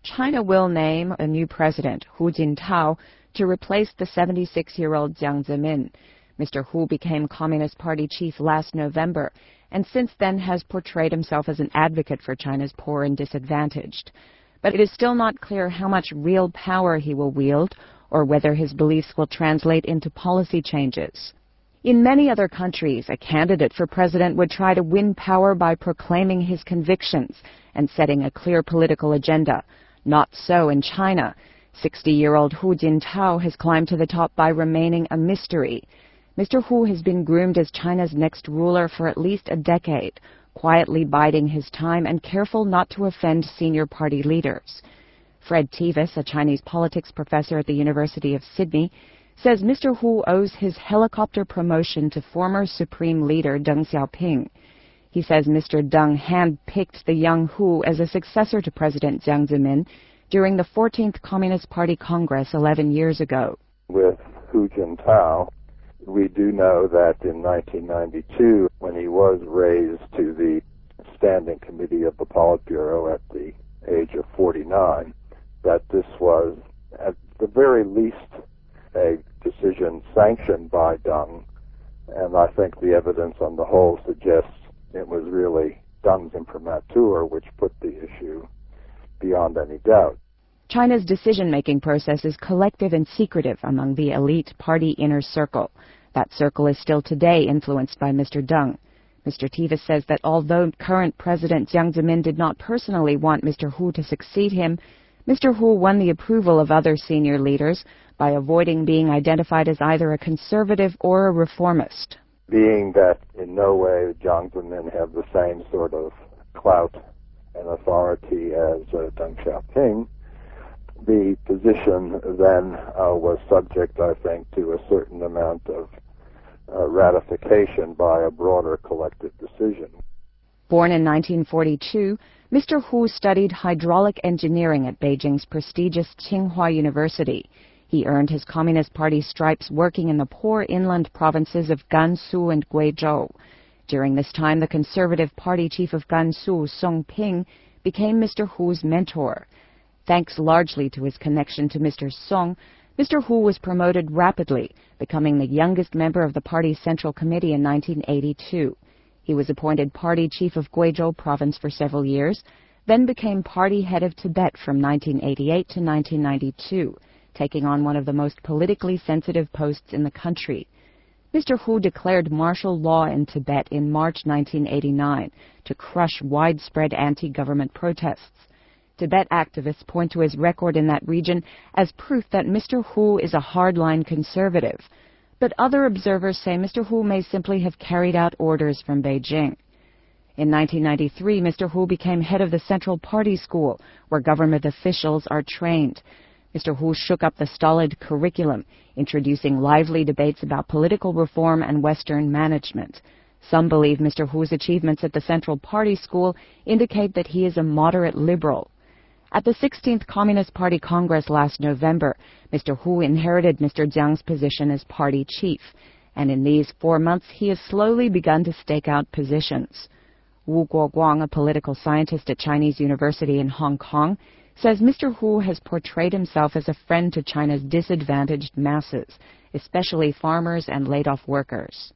China will name a new president, Hu Jintao, to replace the 76-year-old Jiang Zemin. Mr. Hu became Communist Party chief last November, and since then has portrayed himself as an advocate for China's poor and disadvantaged. But it is still not clear how much real power he will wield, or whether his beliefs will translate into policy changes. In many other countries, a candidate for president would try to win power by proclaiming his convictions and setting a clear political agenda. Not so in China. 60-year-old Hu Jintao has climbed to the top by remaining a mystery. Mr. Hu has been groomed as China's next ruler for at least a decade, quietly biding his time and careful not to offend senior party leaders. Fred Tevis, a Chinese politics professor at the University of Sydney, says Mr. Hu owes his helicopter promotion to former Supreme Leader Deng Xiaoping. He says Mr. Deng hand-picked the young Hu as a successor to President Jiang Zemin during the 14th Communist Party Congress 11 years ago. With Hu Jintao, we do know that in 1992, when he was raised to the Standing Committee of the Politburo at the age of 49, that this was, at the very least, a decision sanctioned by Deng, and I think the evidence on the whole suggests it was really Deng's imprimatur which put the issue beyond any doubt. China's decision-making process is collective and secretive among the elite party inner circle. That circle is still today influenced by Mr. Deng. Mr. Tevis says that although current President Jiang Zemin did not personally want Mr. Hu to succeed him, Mr. Hu won the approval of other senior leaders by avoiding being identified as either a conservative or a reformist. Being that in no way Jiang Zemin have the same sort of clout and authority as Deng Xiaoping, the position then was subject, I think, to a certain amount of ratification by a broader collective decision. Born in 1942, Mr. Hu studied hydraulic engineering at Beijing's prestigious Tsinghua University. He earned his Communist Party stripes working in the poor inland provinces of Gansu and Guizhou. During this time, the Conservative Party chief of Gansu, Song Ping, became Mr. Hu's mentor. Thanks largely to his connection to Mr. Song, Mr. Hu was promoted rapidly, becoming the youngest member of the party's Central Committee in 1982. He was appointed party chief of Guizhou province for several years, then became party head of Tibet from 1988 to 1992, taking on one of the most politically sensitive posts in the country. Mr. Hu declared martial law in Tibet in March 1989 to crush widespread anti-government protests. Tibet activists point to his record in that region as proof that Mr. Hu is a hardline conservative. But other observers say Mr. Hu may simply have carried out orders from Beijing. In 1993, Mr. Hu became head of the Central Party School, where government officials are trained. Mr. Hu shook up the stolid curriculum, introducing lively debates about political reform and Western management. Some believe Mr. Hu's achievements at the Central Party School indicate that he is a moderate liberal. At the 16th Communist Party Congress last November, Mr. Hu inherited Mr. Jiang's position as party chief, and in these 4 months he has slowly begun to stake out positions. Wu Guoguang, a political scientist at Chinese University in Hong Kong, says Mr. Hu has portrayed himself as a friend to China's disadvantaged masses, especially farmers and laid-off workers.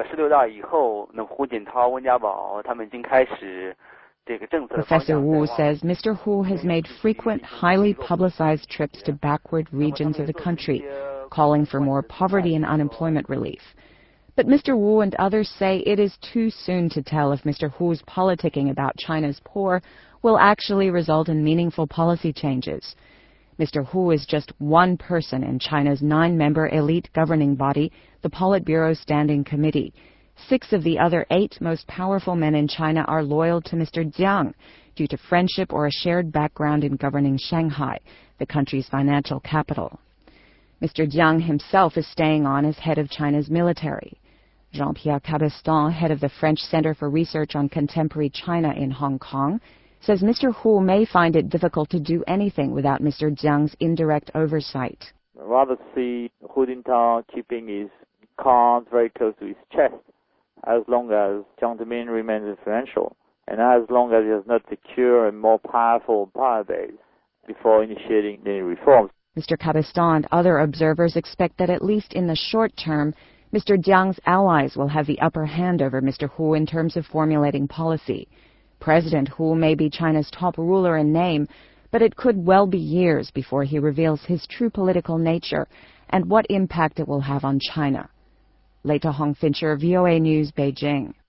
Professor Wu says Mr. Hu has made frequent, highly publicized trips to backward regions of the country, calling for more poverty and unemployment relief. But Mr. Wu and others say it is too soon to tell if Mr. Hu's politicking about China's poor will actually result in meaningful policy changes. Mr. Hu is just one person in China's 9-member elite governing body, the Politburo Standing Committee. 6 of the other 8 most powerful men in China are loyal to Mr. Jiang due to friendship or a shared background in governing Shanghai, the country's financial capital. Mr. Jiang himself is staying on as head of China's military. Jean-Pierre Cabestan, head of the French Center for Research on Contemporary China in Hong Kong, says Mr. Hu may find it difficult to do anything without Mr. Jiang's indirect oversight. I'd rather see Hu Jintao keeping his cards very close to his chest as long as Jiang Zemin remains influential, and as long as he has not secured a more powerful power base. before initiating any reforms. Mr. Cabestan and other observers expect that at least in the short term, Mr. Jiang's allies will have the upper hand over Mr. Hu in terms of formulating policy. President Hu may be China's top ruler in name, but it could well be years before he reveals his true political nature and what impact it will have on China. Leta Hong Fincher, VOA News, Beijing.